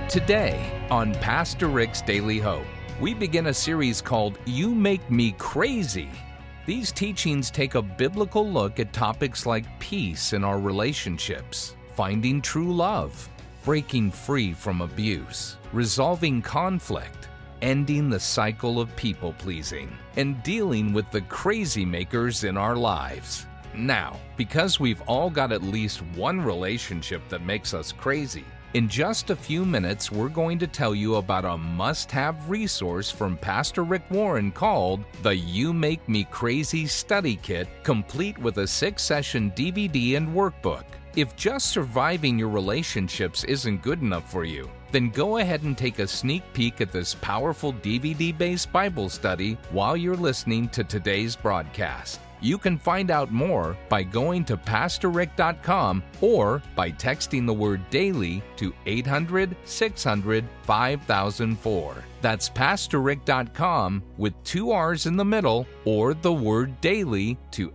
Today on Pastor Rick's Daily Hope, we begin a series called You Make Me Crazy. These teachings take a biblical look at topics like peace in our relationships, finding true love, breaking free from abuse, resolving conflict, ending the cycle of people-pleasing, and dealing with the crazy makers in our lives. Now, because we've all got at least one relationship that makes us crazy, in just a few minutes, we're going to tell you about a must-have resource from Pastor Rick Warren called the You Make Me Crazy Study Kit, complete with a 6-session DVD and workbook. If just surviving your relationships isn't good enough for you, then go ahead and take a sneak peek at this powerful DVD-based Bible study while you're listening to today's broadcast. You can find out more by going to PastorRick.com or by texting the word DAILY to 800-600-5004. That's PastorRick.com with 2 R's in the middle, or the word DAILY to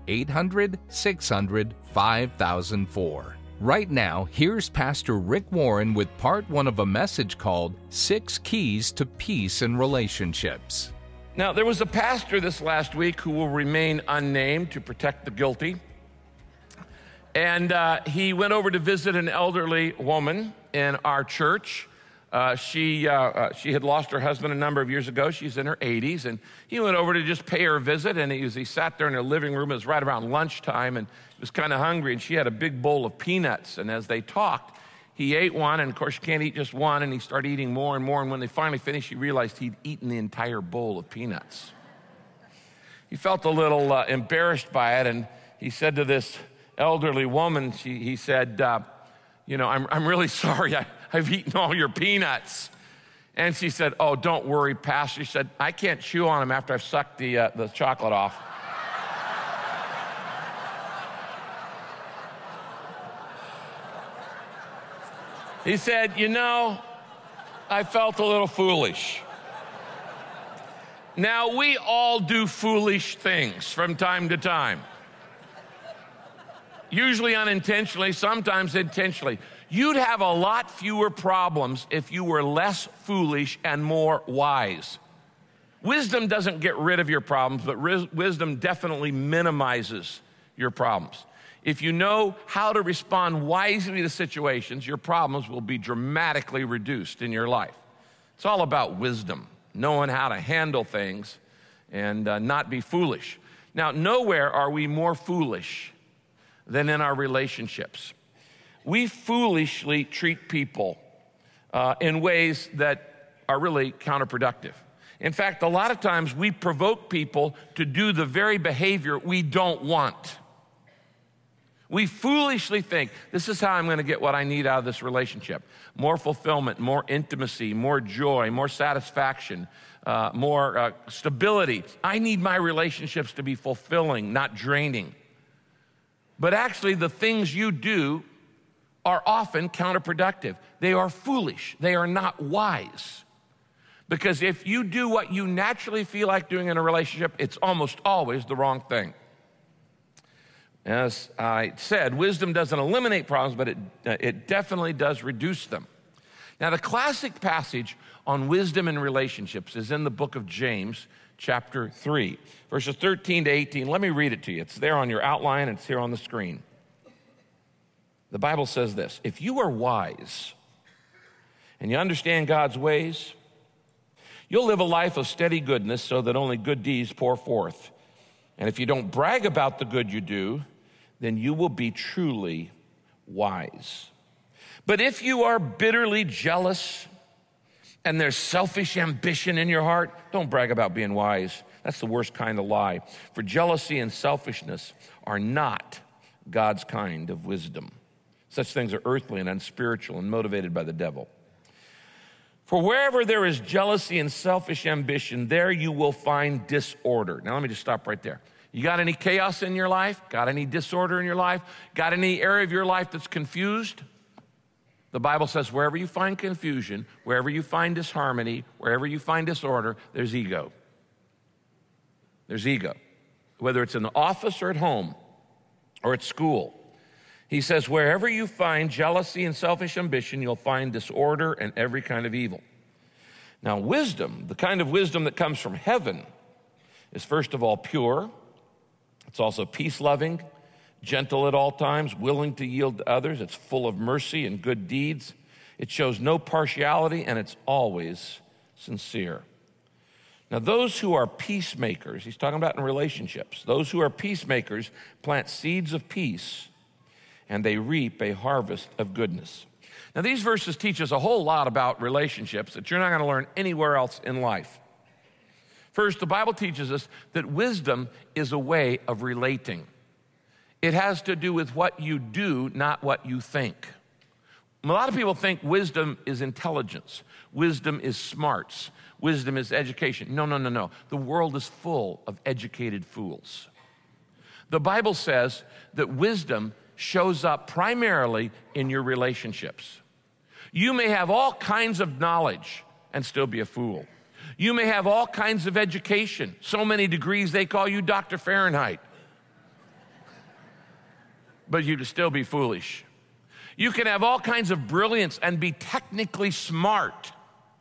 800-600-5004. Right now, here's Pastor Rick Warren with part 1 of a message called 6 Keys to Peace in Relationships. Now, there was a pastor this last week who will remain unnamed to protect the guilty. And he went over to visit an elderly woman in our church. She had lost her husband a number of years ago. She's in her 80s. And he went over to just pay her a visit. And he sat there in her living room. It was right around lunchtime. And he was kind of hungry. And she had a big bowl of peanuts. And as they talked, he ate one, and of course you can't eat just one, and he started eating more and more, and when they finally finished, he realized he'd eaten the entire bowl of peanuts. He felt a little embarrassed by it, and he said to this elderly woman, he said, I'm really sorry, I've eaten all your peanuts. And she said, oh, don't worry, Pastor. She said, I can't chew on them after I've sucked the chocolate off. He said, I felt a little foolish. Now, we all do foolish things from time to time. Usually unintentionally, sometimes intentionally. You'd have a lot fewer problems if you were less foolish and more wise. Wisdom doesn't get rid of your problems, but wisdom definitely minimizes your problems. If you know how to respond wisely to situations, your problems will be dramatically reduced in your life. It's all about wisdom, knowing how to handle things and not be foolish. Now, nowhere are we more foolish than in our relationships. We foolishly treat people in ways that are really counterproductive. In fact, a lot of times we provoke people to do the very behavior we don't want. We foolishly think, this is how I'm going to get what I need out of this relationship. More fulfillment, more intimacy, more joy, more satisfaction, more stability. I need my relationships to be fulfilling, not draining. But actually, the things you do are often counterproductive. They are foolish. They are not wise. Because if you do what you naturally feel like doing in a relationship, it's almost always the wrong thing. As I said, wisdom doesn't eliminate problems, but it definitely does reduce them. Now, the classic passage on wisdom in relationships is in the book of James, chapter 3, verses 13 to 18. Let me read it to you. It's there on your outline, and it's here on the screen. The Bible says this: if you are wise and you understand God's ways, you'll live a life of steady goodness so that only good deeds pour forth. And if you don't brag about the good you do, then you will be truly wise. But if you are bitterly jealous and there's selfish ambition in your heart, don't brag about being wise. That's the worst kind of lie. For jealousy and selfishness are not God's kind of wisdom. Such things are earthly and unspiritual and motivated by the devil. For wherever there is jealousy and selfish ambition, there you will find disorder. Now let me just stop right there. You got any chaos in your life? Got any disorder in your life? Got any area of your life that's confused? The Bible says wherever you find confusion, wherever you find disharmony, wherever you find disorder, there's ego. There's ego. Whether it's in the office or at home or at school. He says, wherever you find jealousy and selfish ambition, you'll find disorder and every kind of evil. Now, wisdom, the kind of wisdom that comes from heaven, is first of all pure. It's also peace-loving, gentle at all times, willing to yield to others. It's full of mercy and good deeds. It shows no partiality, and it's always sincere. Now, those who are peacemakers, he's talking about in relationships, those who are peacemakers plant seeds of peace, and they reap a harvest of goodness. Now, these verses teach us a whole lot about relationships that you're not going to learn anywhere else in life. First, the Bible teaches us that wisdom is a way of relating. It has to do with what you do, not what you think. A lot of people think wisdom is intelligence. Wisdom is smarts. Wisdom is education. No. The world is full of educated fools. The Bible says that wisdom shows up primarily in your relationships. You may have all kinds of knowledge and still be a fool. You may have all kinds of education, so many degrees they call you Dr. Fahrenheit, but you'd still be foolish. You can have all kinds of brilliance and be technically smart,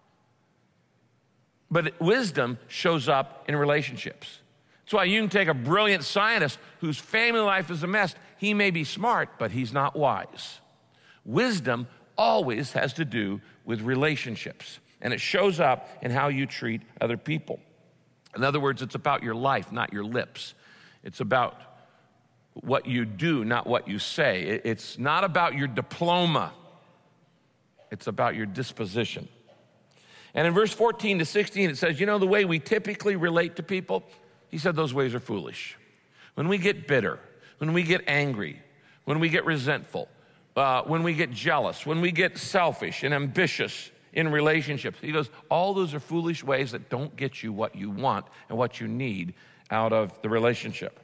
but wisdom shows up in relationships. That's why you can take a brilliant scientist whose family life is a mess. He may be smart, but he's not wise. Wisdom always has to do with relationships, and it shows up in how you treat other people. In other words, it's about your life, not your lips. It's about what you do, not what you say. It's not about your diploma. It's about your disposition. And in verse 14 to 16, it says, the way we typically relate to people, he said those ways are foolish. When we get bitter, when we get angry, when we get resentful, when we get jealous, when we get selfish and ambitious in relationships, he goes, all those are foolish ways that don't get you what you want and what you need out of the relationship.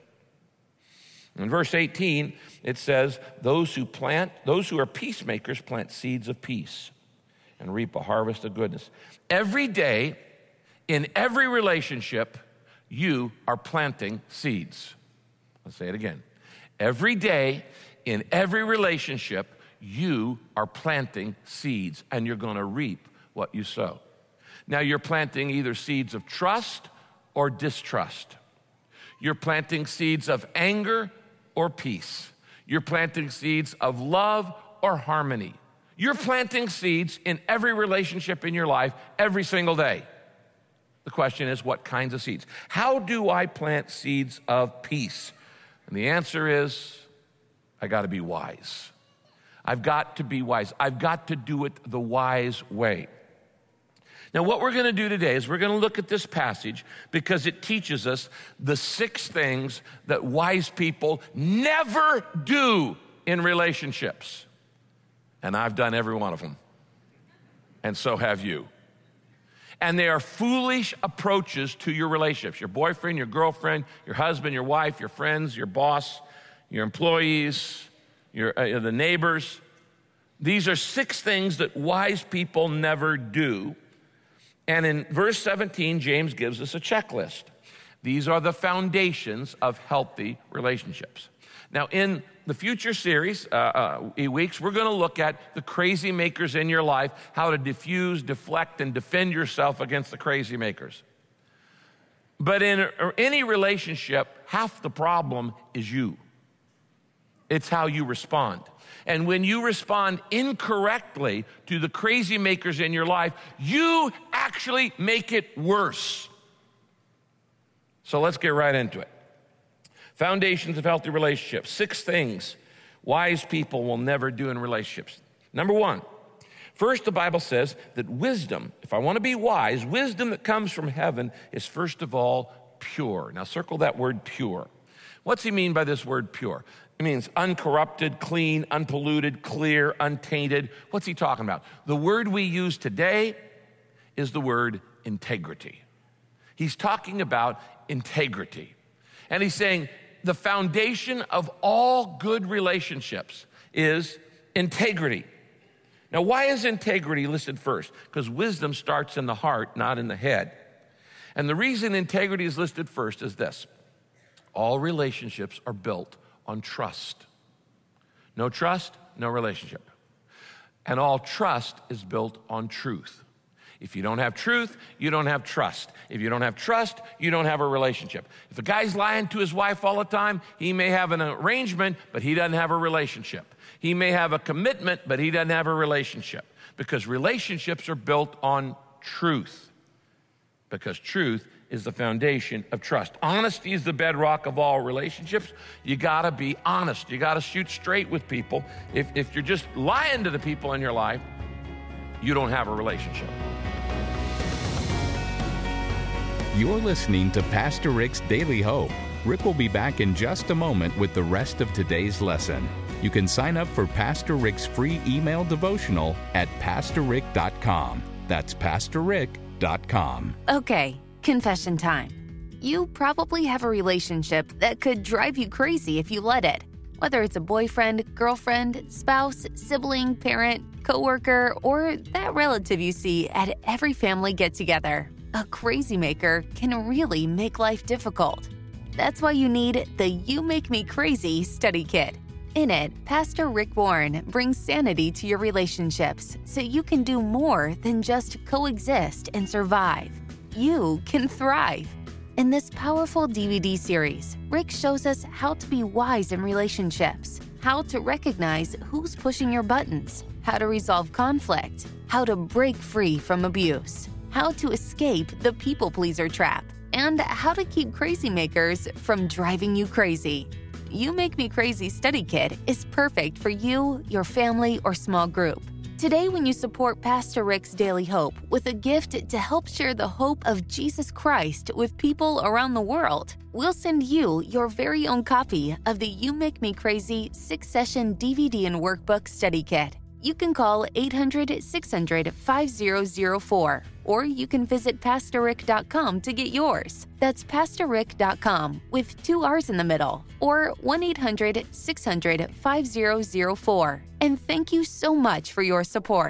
In verse 18, it says, those who are peacemakers plant seeds of peace and reap a harvest of goodness. Every day, in every relationship, you are planting seeds. Let's say it again. Every day, in every relationship, you are planting seeds, and you're going to reap what you sow. Now, you're planting either seeds of trust or distrust. You're planting seeds of anger or peace. You're planting seeds of love or harmony. You're planting seeds in every relationship in your life every single day. The question is, what kinds of seeds? How do I plant seeds of peace? And the answer is, I got to be wise. I've got to be wise. I've got to do it the wise way. Now, what we're going to do today is we're going to look at this passage because it teaches us the 6 things that wise people never do in relationships. And I've done every one of them. And so have you. And they are foolish approaches to your relationships. Your boyfriend, your girlfriend, your husband, your wife, your friends, your boss, your employees, the neighbors. These are 6 things that wise people never do. And in verse 17, James gives us a checklist. These are the foundations of healthy relationships. Now, in the future series, weeks, we're going to look at the crazy makers in your life, how to diffuse, deflect, and defend yourself against the crazy makers. But in any relationship, half the problem is you. It's how you respond. And when you respond incorrectly to the crazy makers in your life, you actually make it worse. So let's get right into it. Foundations of healthy relationships. 6 things wise people will never do in relationships. Number 1, first the Bible says that wisdom, if I want to be wise, wisdom that comes from heaven is first of all pure. Now circle that word pure. What's he mean by this word pure? It means uncorrupted, clean, unpolluted, clear, untainted. What's he talking about? The word we use today is the word integrity. He's talking about integrity. And he's saying the foundation of all good relationships is integrity. Now, why is integrity listed first? Because wisdom starts in the heart, not in the head. And the reason integrity is listed first is this. All relationships are built on trust. No trust, no relationship. And all trust is built on truth. If you don't have truth, you don't have trust. If you don't have trust, you don't have a relationship. If a guy's lying to his wife all the time, he may have an arrangement, but he doesn't have a relationship. He may have a commitment, but he doesn't have a relationship. Because relationships are built on truth. Because truth is the foundation of trust. Honesty is the bedrock of all relationships. You gotta be honest. You gotta shoot straight with people. If you're just lying to the people in your life, you don't have a relationship. You're listening to Pastor Rick's Daily Hope. Rick will be back in just a moment with the rest of today's lesson. You can sign up for Pastor Rick's free email devotional at PastorRick.com. That's PastorRick.com. Okay, confession time. You probably have a relationship that could drive you crazy if you let it. Whether it's a boyfriend, girlfriend, spouse, sibling, parent, coworker, or that relative you see at every family get-together. A crazy maker can really make life difficult. That's why you need the You Make Me Crazy study kit. In it, Pastor Rick Warren brings sanity to your relationships so you can do more than just coexist and survive. You can thrive. In this powerful DVD series, Rick shows us how to be wise in relationships, how to recognize who's pushing your buttons, how to resolve conflict, how to break free from abuse, how to escape the people-pleaser trap, and how to keep crazy makers from driving you crazy. You Make Me Crazy study kit is perfect for you, your family, or small group. Today, when you support Pastor Rick's Daily Hope with a gift to help share the hope of Jesus Christ with people around the world, we'll send you your very own copy of the You Make Me Crazy 6-session DVD and workbook study kit. You can call 800-600-5004, or you can visit PastorRick.com to get yours. That's PastorRick.com with 2 R's in the middle, or 1-800-600-5004. And thank you so much for your support.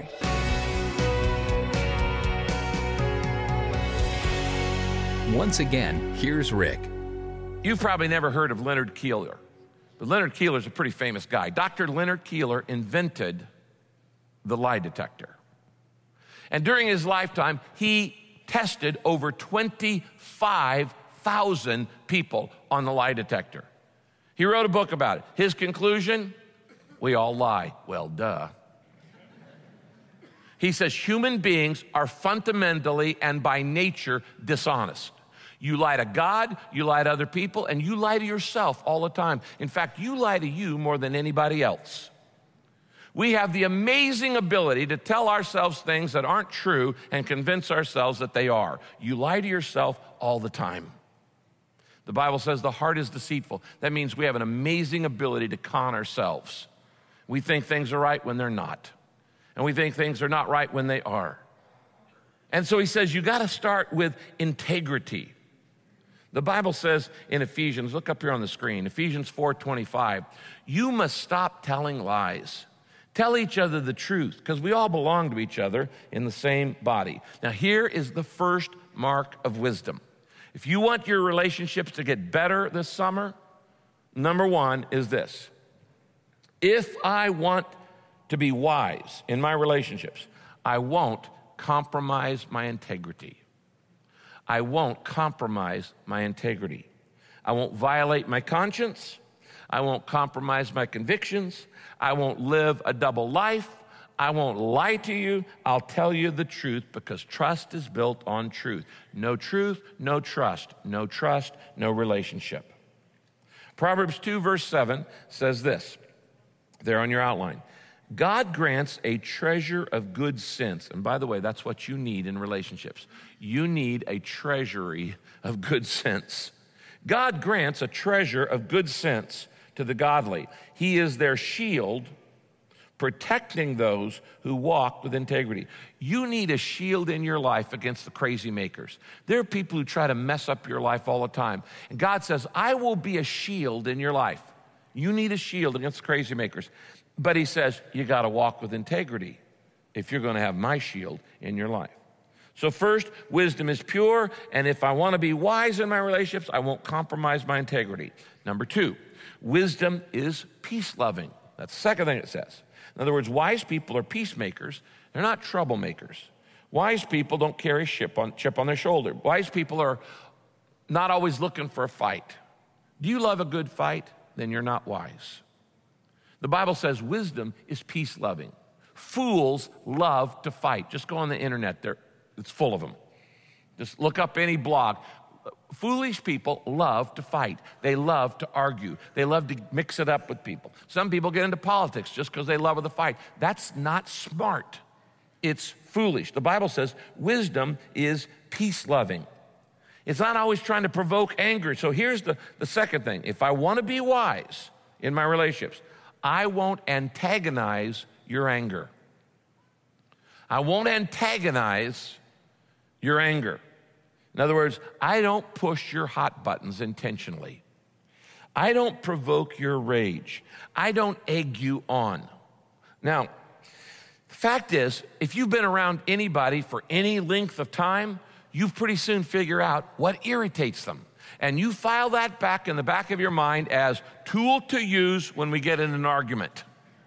Once again, here's Rick. You've probably never heard of Leonard Keeler, but Leonard Keeler is a pretty famous guy. Dr. Leonard Keeler invented the lie detector. And during his lifetime, he tested over 25,000 people on the lie detector. He wrote a book about it. His conclusion, we all lie. Well, duh. He says human beings are fundamentally and by nature dishonest. You lie to God, you lie to other people, and you lie to yourself all the time. In fact, you lie to you more than anybody else. We have the amazing ability to tell ourselves things that aren't true and convince ourselves that they are. You lie to yourself all the time. The Bible says the heart is deceitful. That means we have an amazing ability to con ourselves. We think things are right when they're not. And we think things are not right when they are. And so he says you got to start with integrity. The Bible says in Ephesians, look up here on the screen, Ephesians 4:25, you must stop telling lies. Tell each other the truth, because we all belong to each other in the same body. Now, here is the first mark of wisdom. If you want your relationships to get better this summer, number one is this. If I want to be wise in my relationships, I won't compromise my integrity. I won't compromise my integrity. I won't violate my conscience. I won't compromise my convictions. I won't live a double life. I won't lie to you. I'll tell you the truth because trust is built on truth. No truth, no trust. No trust, no relationship. Proverbs 2 verse 7 says this, there on your outline. God grants a treasure of good sense. And by the way, that's what you need in relationships. You need a treasury of good sense. God grants a treasure of good sense to the godly. He is their shield, protecting those who walk with integrity. You need a shield in your life against the crazy makers. There are people who try to mess up your life all the time. And God says, I will be a shield in your life. You need a shield against the crazy makers. But he says, you got to walk with integrity if you're going to have my shield in your life. So first, wisdom is pure, and if I want to be wise in my relationships, I won't compromise my integrity. Number two, wisdom is peace-loving. That's the second thing it says. In other words, wise people are peacemakers. They're not troublemakers. Wise people don't carry a chip on their shoulder. Wise people are not always looking for a fight. Do you love a good fight? Then you're not wise. The Bible says wisdom is peace-loving. Fools love to fight. Just go on the internet there. It's full of them. Just look up any blog. Foolish people love to fight. They love to argue. They love to mix it up with people. Some people get into politics just because they love the fight. That's not smart. It's foolish. The Bible says wisdom is peace-loving. It's not always trying to provoke anger. So here's the second thing. If I want to be wise in my relationships, I won't antagonize your anger. I won't antagonize your anger. In other words, I don't push your hot buttons intentionally. I don't provoke your rage. I don't egg you on. Now, the fact is, if you've been around anybody for any length of time, you pretty soon figure out what irritates them. And you file that back in the back of your mind as tool to use when we get in an argument.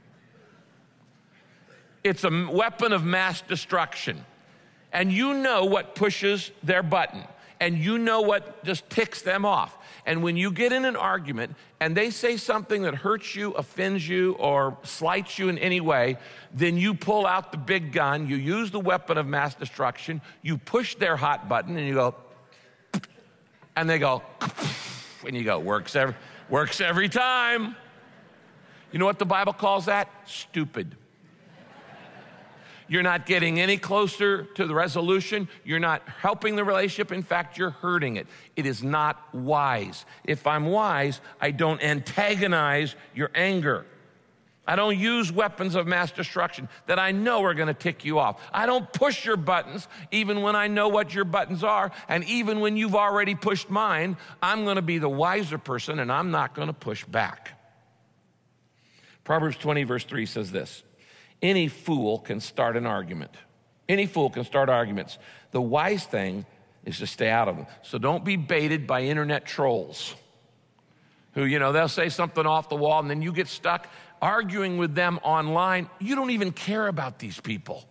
It's a weapon of mass destruction. And you know what pushes their button. And you know what just ticks them off. And when you get in an argument and they say something that hurts you, offends you, or slights you in any way, then you pull out the big gun, you use the weapon of mass destruction, you push their hot button, and you go, and they go, and you go, works every time. You know what the Bible calls that? Stupid. You're not getting any closer to the resolution. You're not helping the relationship. In fact, you're hurting it. It is not wise. If I'm wise, I don't antagonize your anger. I don't use weapons of mass destruction that I know are going to tick you off. I don't push your buttons even when I know what your buttons are. And even when you've already pushed mine, I'm going to be the wiser person and I'm not going to push back. Proverbs 20 verse 3 says this. Any fool can start an argument. Any fool can start arguments. The wise thing is to stay out of them. So don't be baited by internet trolls who, they'll say something off the wall and then you get stuck arguing with them online. You don't even care about these people.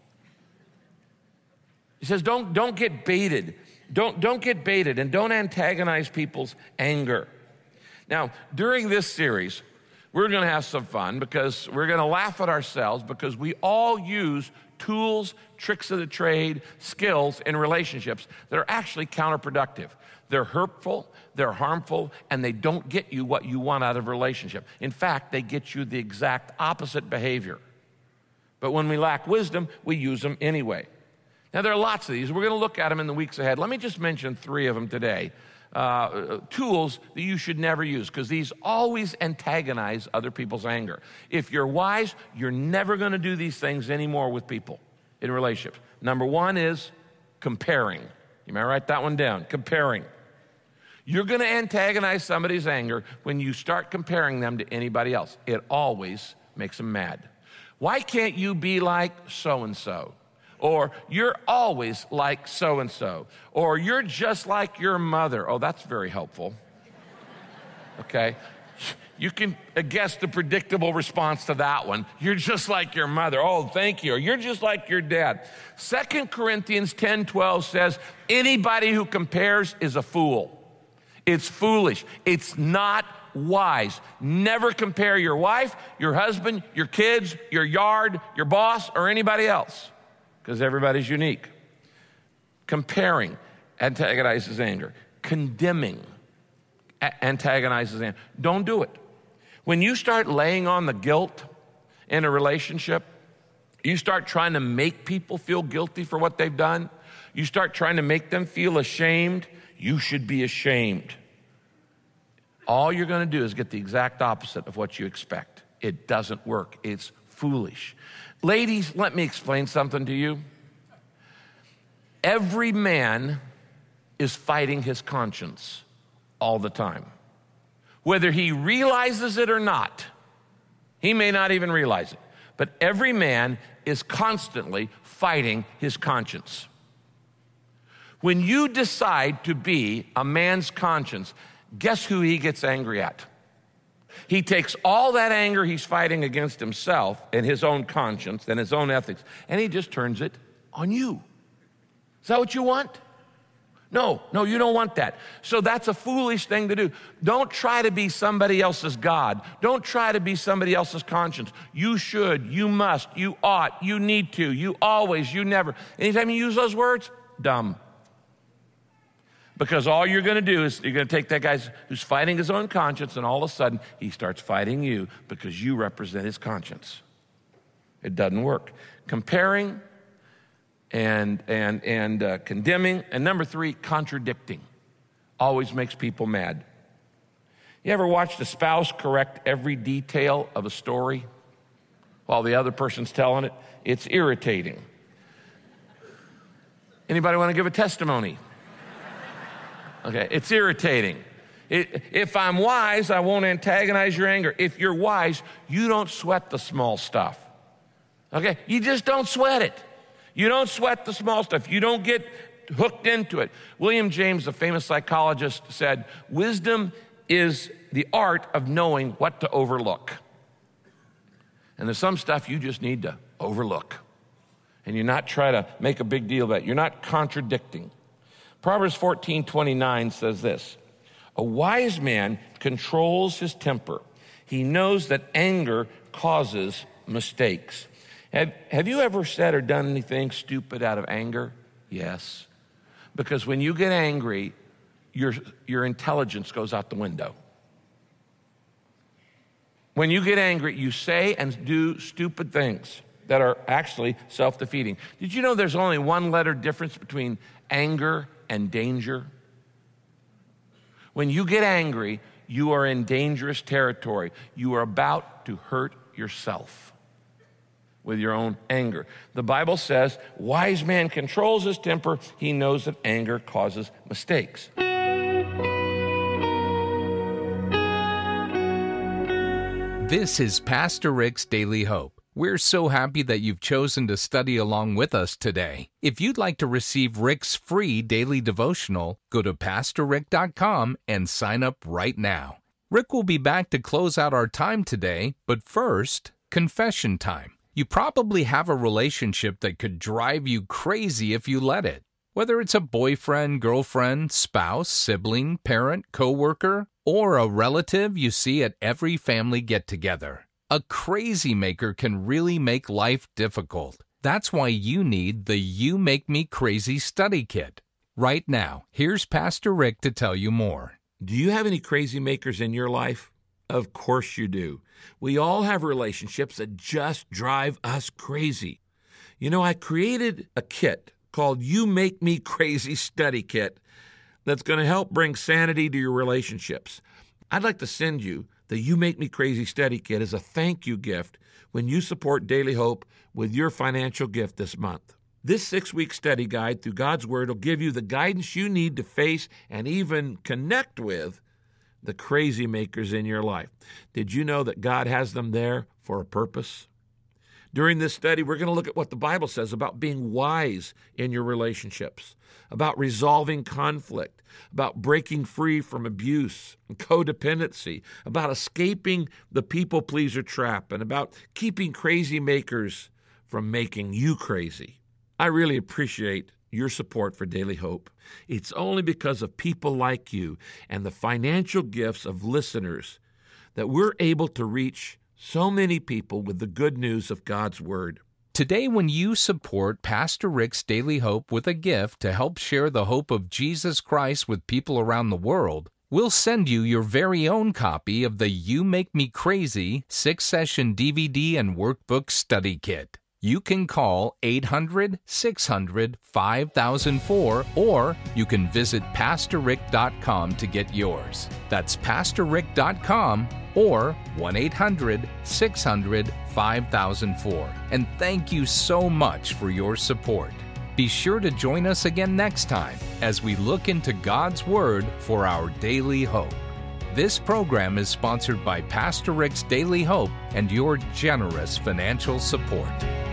He says, don't get baited. Don't get baited and don't antagonize people's anger. Now, during this series, we're going to have some fun because we're going to laugh at ourselves because we all use tools, tricks of the trade, skills in relationships that are actually counterproductive. They're hurtful, they're harmful, and they don't get you what you want out of a relationship. In fact, they get you the exact opposite behavior. But when we lack wisdom, we use them anyway. Now, there are lots of these. We're going to look at them in the weeks ahead. Let me just mention 3 of them today. Tools that you should never use because these always antagonize other people's anger. If you're wise, you're never going to do these things anymore with people in relationships. Number 1 is comparing. You may write that one down. Comparing. You're going to antagonize somebody's anger when you start comparing them to anybody else. It always makes them mad. Why can't you be like so-and-so? Or you're always like so-and-so. Or you're just like your mother. Oh, that's very helpful. Okay. You can guess the predictable response to that one. You're just like your mother. Oh, thank you. Or you're just like your dad. 2 Corinthians 10:12 says, anybody who compares is a fool. It's foolish. It's not wise. Never compare your wife, your husband, your kids, your yard, your boss, or anybody else. Because everybody's unique. Comparing antagonizes anger. Condemning antagonizes anger. Don't do it. When you start laying on the guilt in a relationship, you start trying to make people feel guilty for what they've done, you start trying to make them feel ashamed, you should be ashamed. All you're going to do is get the exact opposite of what you expect. It doesn't work. It's foolish. Ladies, let me explain something to you. Every man is fighting his conscience all the time. Whether he realizes it or not, he may not even realize it, but every man is constantly fighting his conscience. When you decide to be a man's conscience, guess who he gets angry at? He takes all that anger he's fighting against himself and his own conscience and his own ethics, and he just turns it on you. Is that what you want? No, you don't want that. So that's a foolish thing to do. Don't try to be somebody else's God. Don't try to be somebody else's conscience. You should, you must, you ought, you need to, you always, you never. Anytime you use those words, dumb. Because all you're going to do is you're going to take that guy who's fighting his own conscience, and all of a sudden he starts fighting you because you represent his conscience. It doesn't work. Comparing and condemning, and number 3, contradicting, always makes people mad. You ever watched a spouse correct every detail of a story while the other person's telling it? It's irritating. Anybody want to give a testimony? Okay, it's irritating. If I'm wise, I won't antagonize your anger. If you're wise, you don't sweat the small stuff. Okay, you just don't sweat it. You don't sweat the small stuff. You don't get hooked into it. William James, a famous psychologist, said, wisdom is the art of knowing what to overlook. And there's some stuff you just need to overlook. And you're not trying to make a big deal about it. You're not contradicting. Proverbs 14:29 says this, a wise man controls his temper. He knows that anger causes mistakes. Have you ever said or done anything stupid out of anger? Yes. Because when you get angry, your intelligence goes out the window. When you get angry, you say and do stupid things that are actually self-defeating. Did you know there's only one letter difference between anger and danger? When you get angry, you are in dangerous territory. You are about to hurt yourself with your own anger. The Bible says, wise man controls his temper. He knows that anger causes mistakes. This is Pastor Rick's Daily Hope. We're so happy that you've chosen to study along with us today. If you'd like to receive Rick's free daily devotional, go to PastorRick.com and sign up right now. Rick will be back to close out our time today, but first, confession time. You probably have a relationship that could drive you crazy if you let it. Whether it's a boyfriend, girlfriend, spouse, sibling, parent, coworker, or a relative you see at every family get-together. A crazy maker can really make life difficult. That's why you need the You Make Me Crazy study kit. Right now, here's Pastor Rick to tell you more. Do you have any crazy makers in your life? Of course you do. We all have relationships that just drive us crazy. You know, I created a kit called You Make Me Crazy Study Kit that's going to help bring sanity to your relationships. I'd like to send you the You Make Me Crazy Study Kit as a thank you gift when you support Daily Hope with your financial gift this month. This 6-week study guide through God's Word will give you the guidance you need to face and even connect with the crazy makers in your life. Did you know that God has them there for a purpose? During this study, we're going to look at what the Bible says about being wise in your relationships, about resolving conflict, about breaking free from abuse and codependency, about escaping the people-pleaser trap, and about keeping crazy makers from making you crazy. I really appreciate your support for Daily Hope. It's only because of people like you and the financial gifts of listeners that we're able to reach so many people with the good news of God's Word. Today, when you support Pastor Rick's Daily Hope with a gift to help share the hope of Jesus Christ with people around the world, we'll send you your very own copy of the You Make Me Crazy 6-session DVD and workbook study kit. You can call 800-600-5004, or you can visit PastorRick.com to get yours. That's PastorRick.com or 1-800-600-5004. And thank you so much for your support. Be sure to join us again next time as we look into God's Word for our daily hope. This program is sponsored by Pastor Rick's Daily Hope and your generous financial support.